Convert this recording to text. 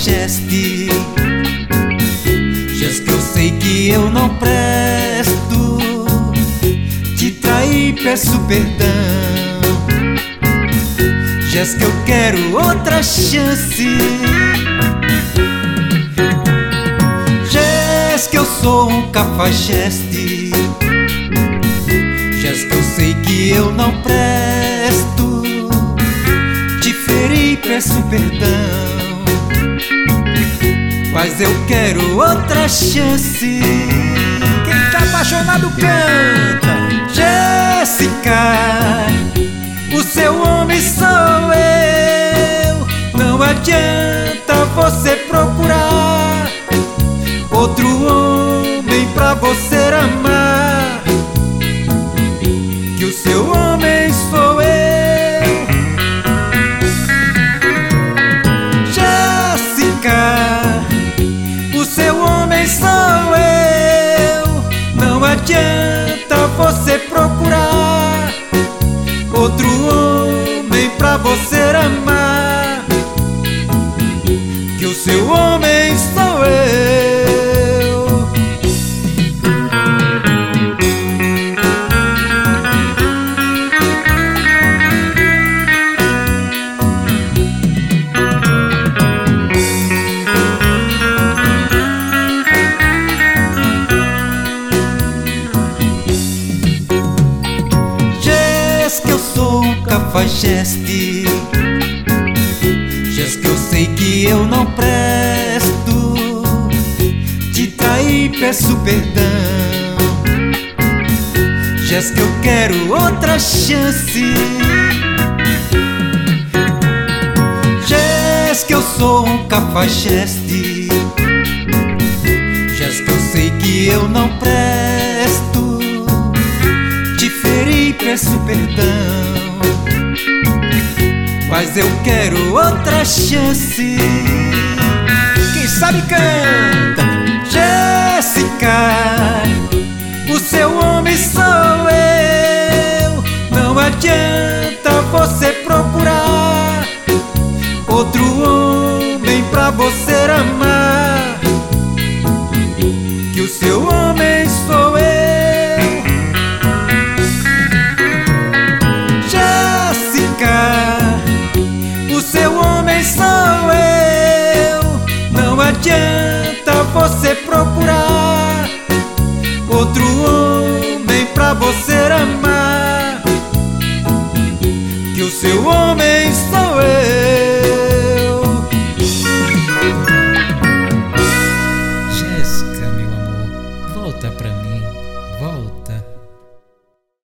cafajeste. Jéssica, eu sei que eu não presto, te traí, peço perdão. Jéssica, eu quero outra chance. Jéssica, eu sou um cafajeste. Jéssica, eu sei que eu não presto, te feri, peço perdão, mas eu quero outra chance. Quem tá apaixonado canta. Jéssica, o seu homem sou eu. Não adianta você procurar outro homem pra você amar, que o seu homem sou eu. Jéssica, o seu homem sou eu. Não adianta você procurar outro homem pra você amar, que o seu homem sou eu. Jéssica, eu sou um cafajeste. Jéssica, eu sei que eu não presto, te traí, peço perdão. Jéssica, eu quero outra chance. Jéssica, eu sou um cafajeste. Jéssica, eu sei que eu não presto, te feri, peço perdão, mas eu quero outra chance. Quem sabe canta. Jéssica, o seu homem sou eu. Não adianta você procurar outro homem pra você amar, que o seu homem sou eu. Jéssica, o seu homem sou eu. Não adianta você procurar